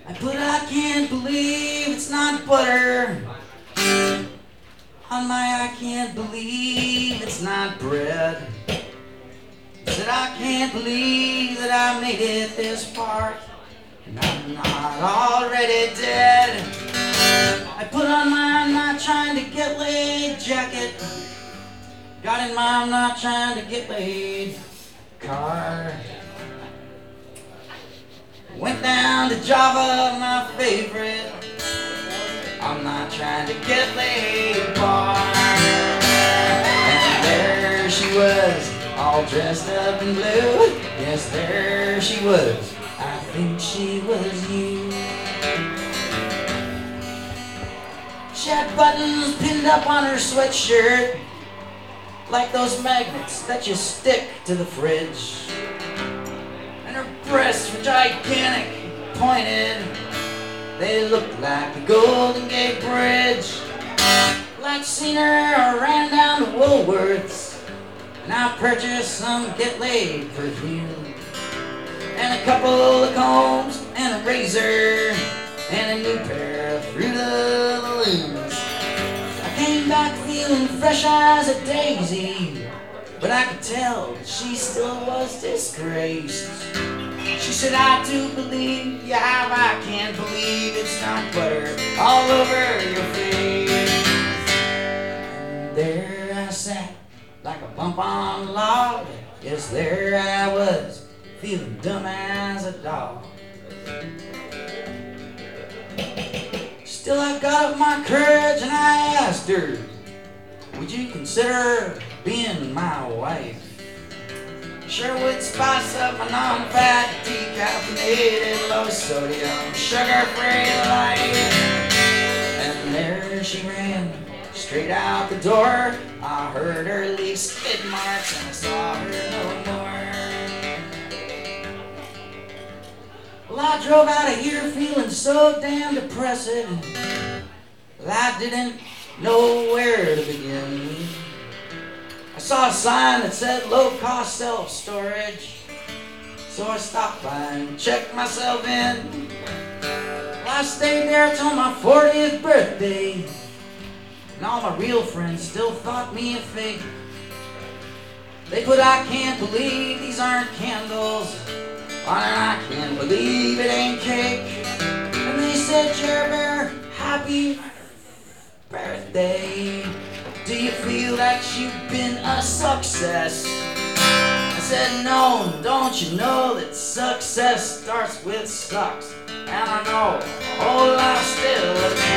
But I can't believe it's not butter on my, I can't believe it's not bread. Said I can't believe that I made it this far and I'm not already dead. I put on my I'm not trying to get laid jacket, got in my I'm not trying to get laid car. Went down to Java, my favorite I'm not trying to get laid bar. And there she was, all dressed up in blue. Yes, there she was, I think she was you. She had buttons pinned up on her sweatshirt like those magnets that you stick to the fridge. And her breasts were gigantic, pointed. They looked like the Golden Gate Bridge. Like seen her, I ran down to Woolworths and I purchased some Get Laid perfume and a couple of combs and a razor and a new pair of Fruit of the Looms. I came back feeling fresh as a daisy, but I could tell that she still was disgraced. She said, I do believe you have, I can't believe it's not butter all over your face. And there I sat like a bump on a log. Yes, there I was, feeling dumb as a dog. Still I got up my courage and I asked her, would you consider being my wife? Sure would spice up my non-fat, decaffeinated, low-sodium, sugar-free life. And there she ran, straight out the door. I heard her leave skid marks and I saw her no more. Well, I drove out of here feeling so damn depressed. Well, I didn't know where to begin. I saw a sign that said low-cost self-storage, so I stopped by and checked myself in. Well, I stayed there till my 40th birthday, and all my real friends still thought me a fake. They put I can't believe these aren't candles on an I can't believe it ain't cake. And they said, Cher Bear, happy birthday. Do you feel that you've been a success? I said, no, don't you know that success starts with sucks? And I know a whole lot still